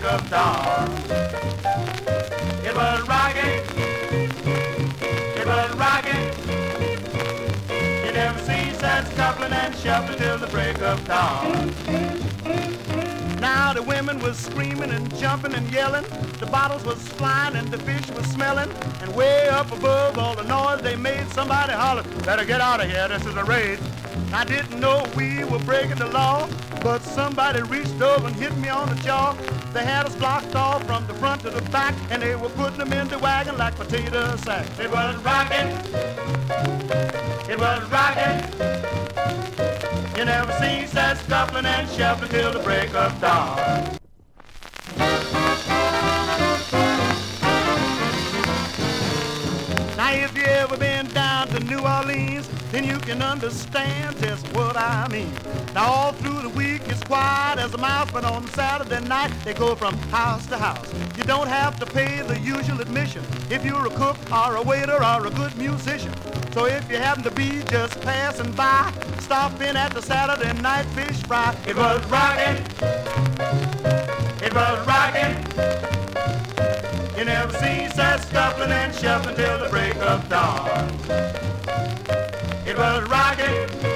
of dawn. It was rocking, it was rocking. You never cease that scuffling and shuffling till the break of dawn. Now the women was screaming and jumping and yelling. The bottles was flying and the fish was smelling. And way up above all the noise they made, somebody hollered, "Better get out of here, this is a raid." I didn't know we were breaking the law, but somebody reached over and hit me on the jaw. They had us blocked off from the front to the back, and they were putting them in the wagon like potato sacks. It was rocking, it was rocking. You never cease that scuffling and shuffling till the break of dawn. Now if you ever been down to New Orleans, then you can understand just what I mean. Now all through the week it's quiet as a mouse, but on Saturday night they go from house to house. You don't have to pay the usual admission if you're a cook or a waiter or a good musician. So if you happen to be just passing by, stop in at the Saturday night fish fry. It was rocking, it was rocking. You never cease that scuffling and shuffling till the break of dawn. It was rocking,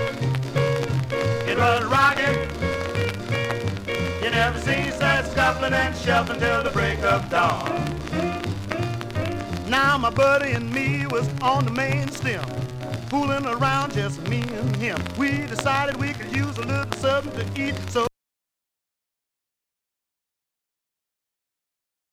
it was rocking. You never cease that scuffling and shuffling till the break of dawn. Now my buddy and me was on the main stem, fooling around just me and him. We decided we could use a little something to eat, so